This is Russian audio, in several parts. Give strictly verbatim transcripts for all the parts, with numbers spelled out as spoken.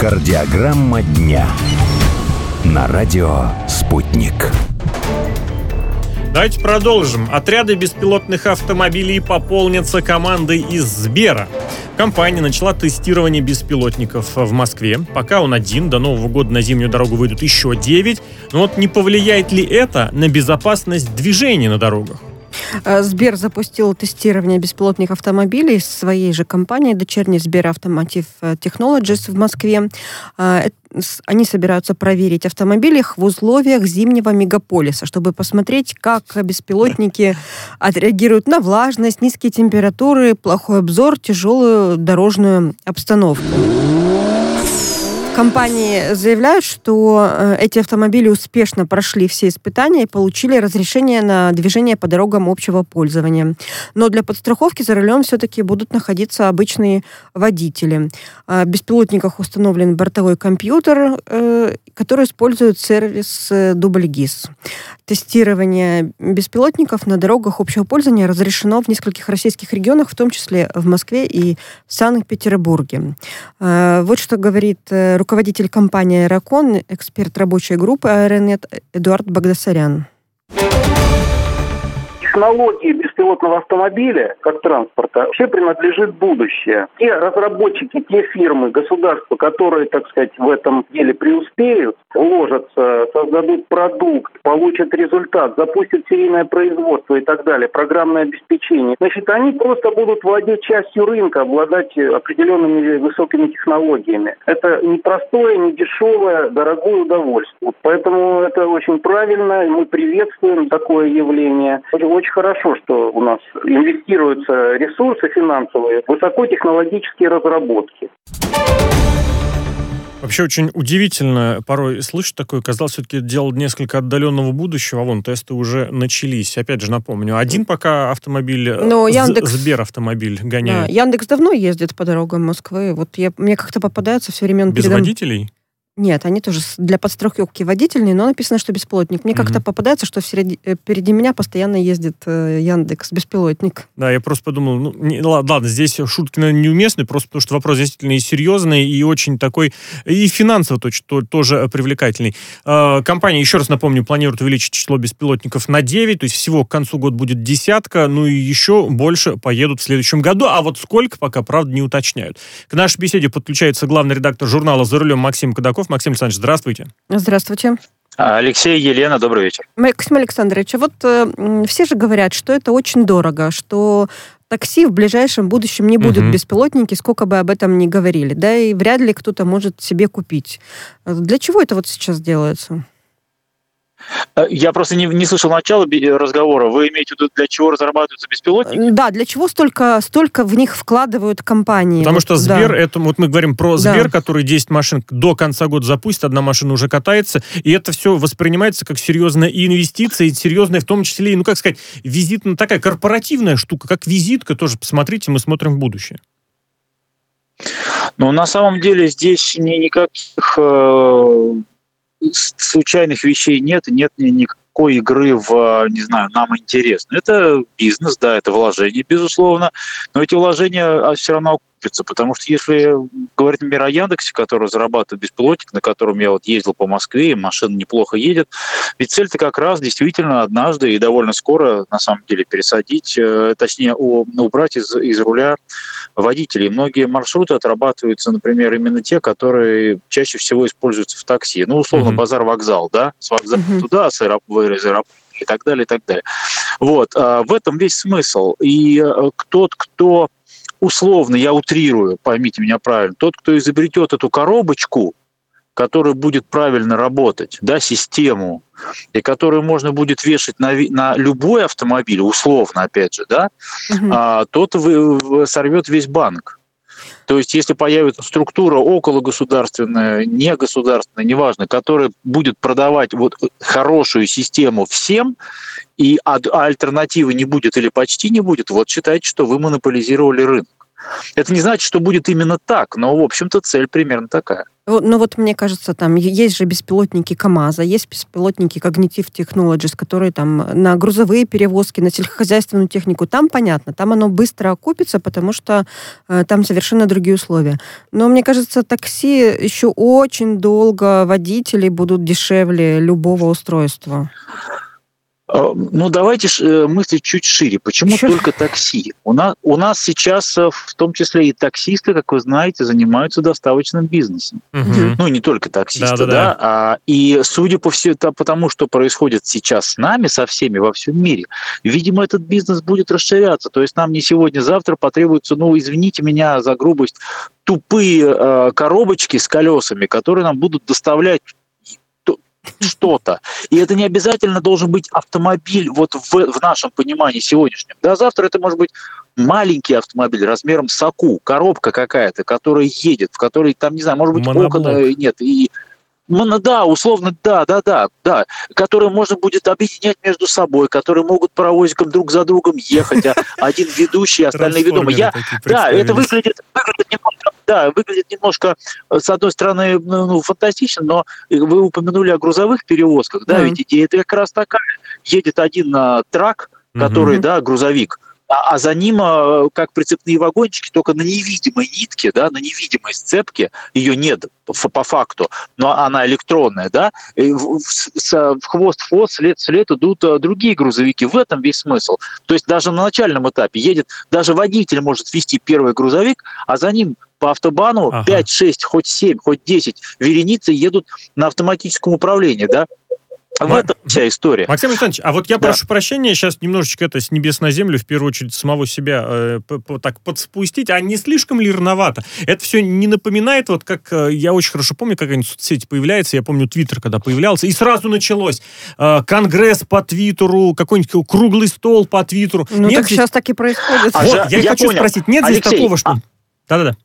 Кардиограмма дня на радио «Спутник». Давайте продолжим. Отряды беспилотных автомобилей пополнятся командой из Сбера. Компания начала тестирование беспилотников в Москве. Пока он один, до Нового года на зимнюю дорогу выйдут еще девять. Но вот не повлияет ли это на безопасность движения на дорогах? Сбер запустил тестирование беспилотных автомобилей своей же компании, дочерней Сбер Automotive Technologies в Москве. Они собираются проверить автомобили в условиях зимнего мегаполиса, чтобы посмотреть, как беспилотники отреагируют на влажность, низкие температуры, плохой обзор, тяжелую дорожную обстановку. Компании заявляют, что эти автомобили успешно прошли все испытания и получили разрешение на движение по дорогам общего пользования. Но для подстраховки за рулем все-таки будут находиться обычные водители. В беспилотниках установлен бортовой компьютер, который использует сервис DoubleGIS. Тестирование беспилотников на дорогах общего пользования разрешено в нескольких российских регионах, в том числе в Москве и в Санкт-Петербурге. Вот что говорит руководитель компании «Аэрокон», эксперт рабочей группы «Аэронет» Эдуард Багдасарян. Технологии беспилотного автомобиля, как транспорта, вообще принадлежит будущее. Те разработчики, те фирмы, государства, которые, так сказать, в этом деле преуспеют, вложатся, создадут продукт, получат результат, запустят серийное производство и так далее, программное обеспечение, значит, они просто будут владеть частью рынка, обладать определенными высокими технологиями. Это не простое, не дешевое, дорогое удовольствие. Поэтому это очень правильно, мы приветствуем такое явление. Очень хорошо, что у нас инвестируются ресурсы финансовые в высокотехнологические разработки. Вообще очень удивительно порой слышать такое. Казалось, все-таки дело несколько отдаленного будущего. А вон, тесты уже начались. Опять же напомню, один пока автомобиль, Но Яндекс... Сбер автомобиль гоняет. Да, Яндекс давно ездит по дорогам Москвы. Вот я, мне как-то попадаются все время... Без передом... водителей? Нет, они тоже для подстраховки водительные, но написано, что беспилотник. Мне mm-hmm. как-то попадается, что впереди, впереди меня постоянно ездит э, Яндекс, беспилотник. Да, я просто подумал, ну, не, ладно, здесь шутки, наверное, неуместны, просто потому что вопрос действительно и серьезный, и очень такой, и финансово то, тоже привлекательный. Э, компания, еще раз напомню, планирует увеличить число беспилотников на девять, то есть всего к концу года будет десятка, ну и еще больше поедут в следующем году, а вот сколько, пока, правда, не уточняют. К нашей беседе подключается главный редактор журнала «За рулем» Максим Кадаков. Максим Александрович, здравствуйте. Здравствуйте. Алексей, Елена, добрый вечер. Максим Александрович, вот э, все же говорят, что это очень дорого, что такси в ближайшем будущем не будут uh-huh. беспилотники, сколько бы об этом ни говорили, да, и вряд ли кто-то может себе купить. Для чего это вот сейчас делается? Я просто не, не слышал начала разговора. Вы имеете в виду, для чего разрабатываются беспилотники? Да, для чего столько, столько в них вкладывают компании? Потому вот, что Сбер, да. это, вот мы говорим про Сбер, да. который десять машин до конца года запустит, одна машина уже катается, и это все воспринимается как серьезная инвестиция, и серьезная в том числе, ну как сказать, визитная такая корпоративная штука, как визитка тоже, посмотрите, мы смотрим в будущее. Но на самом деле здесь ни, никаких... Э... случайных вещей нет, нет никакой игры в, не знаю, нам интересно. Это бизнес, да, это вложение, безусловно, но эти вложения все равно окупятся, потому что если говорить, например, о Яндексе, который зарабатывает беспилотник, на котором я вот ездил по Москве, и машина неплохо едет, ведь цель-то как раз действительно однажды и довольно скоро, на самом деле, пересадить, точнее, убрать из, из руля водителей. Многие маршруты отрабатываются, например, именно те, которые чаще всего используются в такси. Ну, условно, mm-hmm. базар-вокзал, да, с вокзала mm-hmm. туда, с аэропорта, из аэропорта и так далее, и так далее. Вот, в этом весь смысл. И тот, кто условно, я утрирую, поймите меня правильно, тот, кто изобретет эту коробочку, которая будет правильно работать, да, систему, и которую можно будет вешать на, на любой автомобиль, условно, опять же, да, угу. а, тот вы, вы сорвет весь банк. То есть, если появится структура окологосударственная, негосударственная, неважно, которая будет продавать вот хорошую систему всем, и а альтернативы не будет или почти не будет, вот считайте, что вы монополизировали рынок. Это не значит, что будет именно так, но, в общем-то, цель примерно такая. Ну вот мне кажется, там есть же беспилотники КАМАЗа, есть беспилотники Cognitive Technologies, которые там на грузовые перевозки, на сельскохозяйственную технику. Там понятно, там оно быстро окупится, потому что э, там совершенно другие условия. Но мне кажется, такси еще очень долго водители будут дешевле любого устройства. Ну, давайте мыслить чуть шире. Почему Еще... только такси? У нас, у нас сейчас, в том числе и таксисты, как вы знаете, занимаются доставочным бизнесом. Угу. Ну, не только таксисты, да, да, да. А, и судя по всему, потому что происходит сейчас с нами, со всеми во всем мире, видимо, этот бизнес будет расширяться. То есть нам не сегодня-завтра потребуется, ну, извините меня за грубость, тупые э, коробочки с колесами, которые нам будут доставлять что-то. И это не обязательно должен быть автомобиль вот в, в нашем понимании сегодняшнем. Да, завтра это может быть маленький автомобиль размером с Аку, коробка какая-то, которая едет, в которой там, не знаю, может быть, моноблок. Окон нет. И, ну, да, условно, да, да, да, да, которые можно будет объединять между собой, которые могут паровозиком друг за другом ехать, а один ведущий, остальные ведомые. Я, да, это выглядит, выглядит немного, да, выглядит немножко, с одной стороны, ну, фантастично, но вы упомянули о грузовых перевозках, да, mm-hmm. ведь идея это как раз такая. Едет один а, трак, который, mm-hmm. да, грузовик, а за ним, как прицепные вагончики, только на невидимой нитке, да, на невидимой сцепке, ее нет по факту, но она электронная, да, в хвост в хвост, след в след идут другие грузовики. В этом весь смысл. То есть даже на начальном этапе едет, даже водитель может вести первый грузовик, а за ним по автобану ага. пять, шесть, хоть семь, хоть десять вереницы едут на автоматическом управлении, да. В Ма... этом вся история. Максим Александрович, а вот я да. прошу прощения, сейчас немножечко это с небес на землю, в первую очередь самого себя э, так подспустить, а не слишком ли рановато? Это все не напоминает, вот как, э, я очень хорошо помню, как они в соцсети появляются, я помню Твиттер, когда появлялся, и сразу началось э, конгресс по Твиттеру, какой-нибудь круглый стол по Твиттеру. Ну нет так здесь... сейчас так и происходит. А вот, я, я хочу понял. спросить, нет Алексей, здесь такого, что... А... Да-да-да.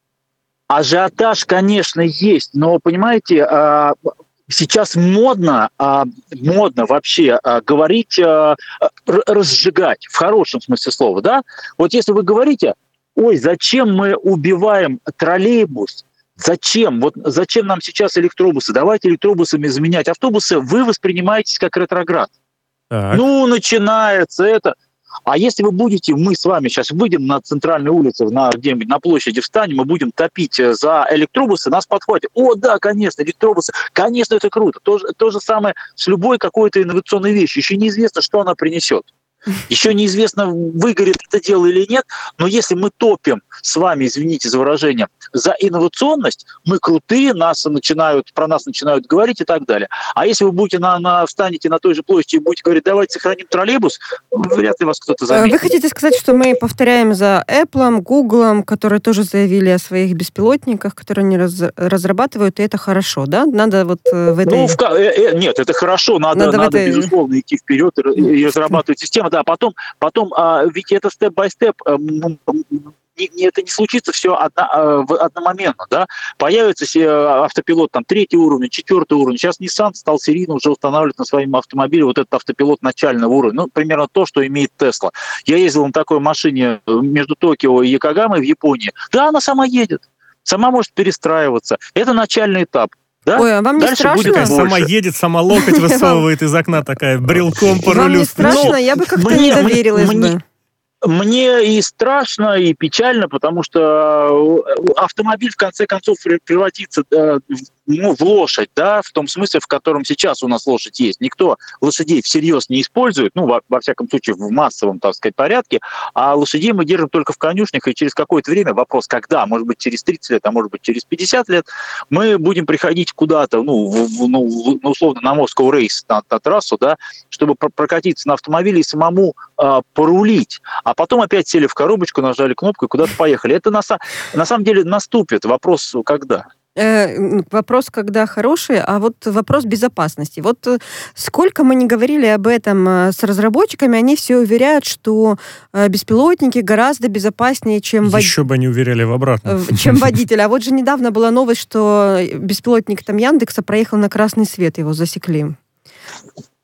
Ажиотаж, конечно, есть, но, понимаете... А... Сейчас модно, а, модно вообще а, говорить, а, разжигать, в хорошем смысле слова, да? Вот если вы говорите, ой, зачем мы убиваем троллейбус, зачем, вот зачем нам сейчас электробусы, давайте электробусами заменять автобусы, вы воспринимаетесь как ретроград. Так. Ну, начинается это... А если вы будете, мы с вами сейчас выйдем на центральной улице, на, где-нибудь на площади встанем, мы будем топить за электробусы, нас подхватят. О, да, конечно, электробусы, конечно, это круто. То, то же самое с любой какой-то инновационной вещью. Еще неизвестно, что она принесет. Еще неизвестно, выгорит это дело или нет, но если мы топим с вами, извините за выражение, за инновационность, мы крутые, нас начинают, про нас начинают говорить и так далее. А если вы будете на, на, встанете на той же площади и будете говорить, давайте сохраним троллейбус, вряд ли вас кто-то заметит. Вы хотите сказать, что мы повторяем за Apple, Google, которые тоже заявили о своих беспилотниках, которые они раз, разрабатывают, и это хорошо, да? Надо вот в этой... Ну, в, э, э, нет, это хорошо, надо, надо, надо этой... безусловно, идти вперед и, и разрабатывать систему. Да, потом, потом а, ведь это степ-бай-степ, а, не, не, это не случится все одно, а, в, одномоментно, да, появится автопилот там третий уровень, четвертый уровень, сейчас Nissan стал серийно уже устанавливать на своем автомобиле вот этот автопилот начального уровня, ну, примерно то, что имеет Tesla. Я ездил на такой машине между Токио и Йокогамой в Японии, да, она сама едет, сама может перестраиваться, это начальный этап. Да? Ой, а вам не Дальше страшно? Будет сама едет, сама локоть высовывает из окна такая, брелком по рулю. Вам не страшно? Я бы как-то не доверилась бы. Мне и страшно, и печально, потому что автомобиль в конце концов превратится ну, в лошадь, да, в том смысле, в котором сейчас у нас лошадь есть. Никто лошадей всерьез не использует, ну, во, во всяком случае, в массовом, так сказать, порядке, а лошадей мы держим только в конюшнях, и через какое-то время, вопрос когда, может быть, через тридцать лет, а может быть, через пятьдесят лет, мы будем приходить куда-то, ну, в, ну, в, условно, на Moscow Race, на, на трассу, да, чтобы прокатиться на автомобиле и самому э, порулить. А потом опять сели в коробочку, нажали кнопку и куда-то поехали. Это на, на самом деле наступит. Вопрос, когда? Э, вопрос, когда хороший, а вот вопрос безопасности. Вот сколько мы не говорили об этом с разработчиками, они все уверяют, что беспилотники гораздо безопаснее, чем водитель. Еще бы они уверяли в обратном. Чем водитель. А вот же недавно была новость, что беспилотник там Яндекса проехал на красный свет, его засекли.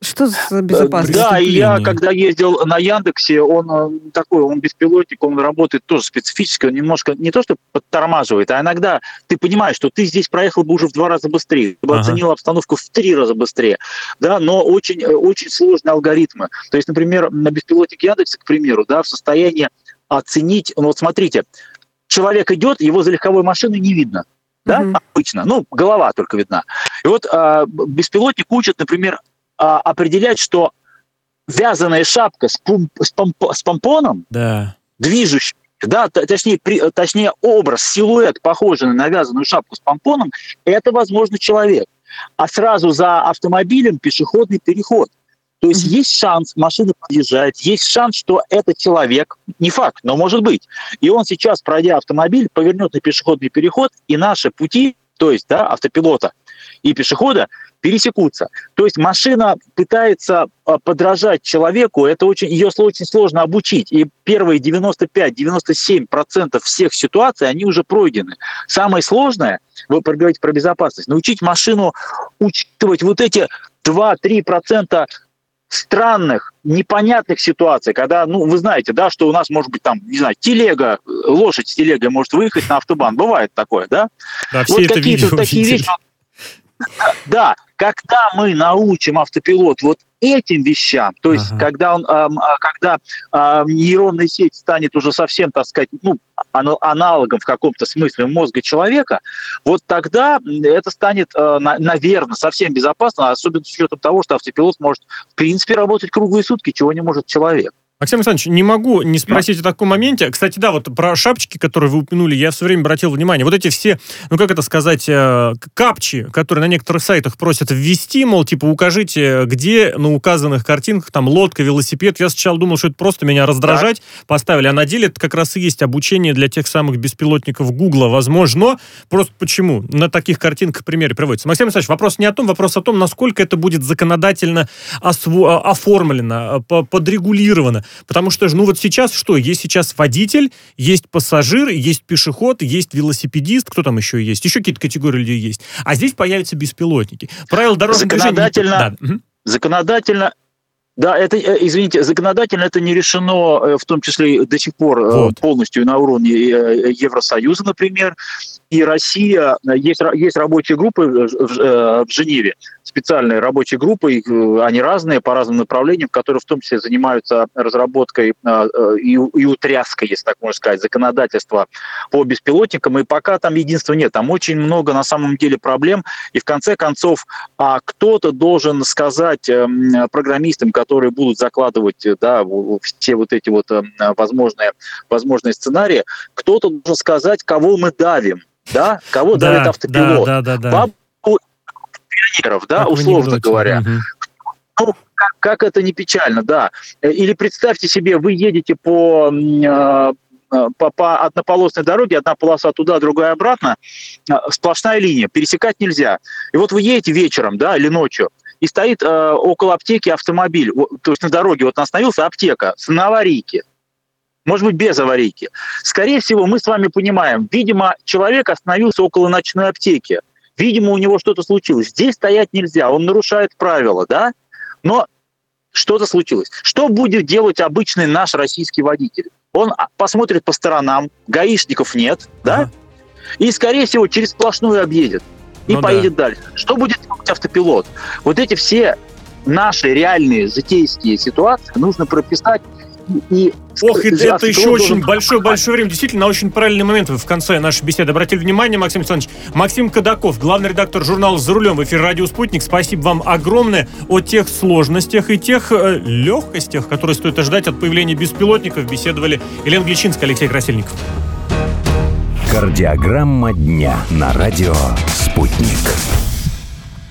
Что за безопасность? Да, и я, когда ездил на Яндексе, он такой, он беспилотник, он работает тоже специфически, он немножко не то, что подтормаживает, а иногда ты понимаешь, что ты здесь проехал бы уже в два раза быстрее, ты бы ага. оценил обстановку в три раза быстрее, да, но очень, очень сложные алгоритмы. То есть, например, на беспилотнике Яндекса, к примеру, да, в состоянии оценить, ну вот смотрите, человек идет, его за легковой машиной не видно. Да, uh-huh. обычно. Ну, голова только видна. И вот а, беспилотник учит, например, а, определять, что вязаная шапка с, пум, с, помп, с помпоном, да. движущий, да, т- точнее, при, точнее, образ, силуэт, похожий на навязанную шапку с помпоном, это, возможно, человек. А сразу за автомобилем пешеходный переход. То есть mm-hmm. есть шанс, машина подъезжает, есть шанс, что это человек, не факт, но может быть. И он сейчас, пройдя автомобиль, повернет на пешеходный переход, и наши пути, то есть да, автопилота и пешехода, пересекутся. То есть машина пытается подражать человеку, это очень, ее очень сложно обучить. И первые девяносто пять - девяносто семь процентов всех ситуаций, они уже пройдены. Самое сложное, вы говорите про безопасность, научить машину учитывать вот эти два-три процента странных, непонятных ситуаций, когда, ну, вы знаете, да, что у нас может быть там, не знаю, телега, лошадь с телегой может выехать на автобан. Бывает такое, да? Да, все вот это какие-то видео такие видели. вещи. Да, когда мы научим автопилот вот этим вещам, то есть ага. когда, он, э, когда э, нейронная сеть станет уже совсем, так сказать, ну, аналогом в каком-то смысле мозга человека, вот тогда это станет, э, на, наверное, совсем безопасно, особенно с учетом того, что автопилот может, в принципе, работать круглые сутки, чего не может человек. Максим Александрович, не могу не спросить о таком моменте. Кстати, да, вот про шапочки, которые вы упомянули, я все время обратил внимание. Вот эти все, ну как это сказать, капчи, которые на некоторых сайтах просят ввести, мол, типа, укажите, где на указанных картинках там лодка, велосипед. Я сначала думал, что это просто меня раздражать так. поставили, а на деле это как раз и есть обучение для тех самых беспилотников Гугла. Возможно, просто почему на таких картинках примеры приводятся. Максим Александрович, вопрос не о том, вопрос о том, насколько это будет законодательно осво- оформлено, подрегулировано. Потому что, ну вот сейчас что? Есть сейчас водитель, есть пассажир, есть пешеход, есть велосипедист, кто там еще есть? Еще какие-то категории людей есть. А здесь появятся беспилотники. Правила дорожного законодательно, движения... Да. Законодательно, да, это, извините, законодательно это не решено, в том числе до сих пор вот. полностью на уровне Евросоюза, например. И Россия, есть, есть рабочие группы в Женеве, специальные рабочие группы, они разные, по разным направлениям, которые в том числе занимаются разработкой и, и утряской, если так можно сказать, законодательства по беспилотникам. И пока там единства нет, там очень много на самом деле проблем. И в конце концов кто-то должен сказать программистам, которые будут закладывать, да, все вот эти вот возможные, возможные сценарии, кто-то должен сказать, кого мы давим. Да, кого да, давит автопилот? Да, да, да, да. Бабу пионеров, да, как условно говоря. Угу. Ну, как, как это не печально, да. Или представьте себе, вы едете по, по, по однополосной дороге, одна полоса туда, другая обратно, сплошная линия, пересекать нельзя. И вот вы едете вечером, да, или ночью, и стоит э, около аптеки автомобиль, то есть на дороге вот остановился аптека на аварийке. Может быть, без аварийки. Скорее всего, мы с вами понимаем, видимо, человек остановился около ночной аптеки. Видимо, у него что-то случилось. Здесь стоять нельзя, он нарушает правила, да? Но что-то случилось. Что будет делать обычный наш российский водитель? Он посмотрит по сторонам, гаишников нет, да? Ага. И, скорее всего, через сплошную объедет. И ну поедет да. дальше. Что будет делать автопилот? Вот эти все наши реальные житейские ситуации нужно прописать. И Ох, это, это еще очень большое-большое время. Действительно, на очень правильный момент вы в конце нашей беседы обратили внимание, Максим Александрович. Максим Кадаков, главный редактор журнала «За рулем» в эфире «Радио Спутник». Спасибо вам огромное о тех сложностях и тех э, легкостях, которые стоит ожидать от появления беспилотников. Беседовали Елена Гличинская, Алексей Красильников. Кардиограмма дня на радио «Спутник».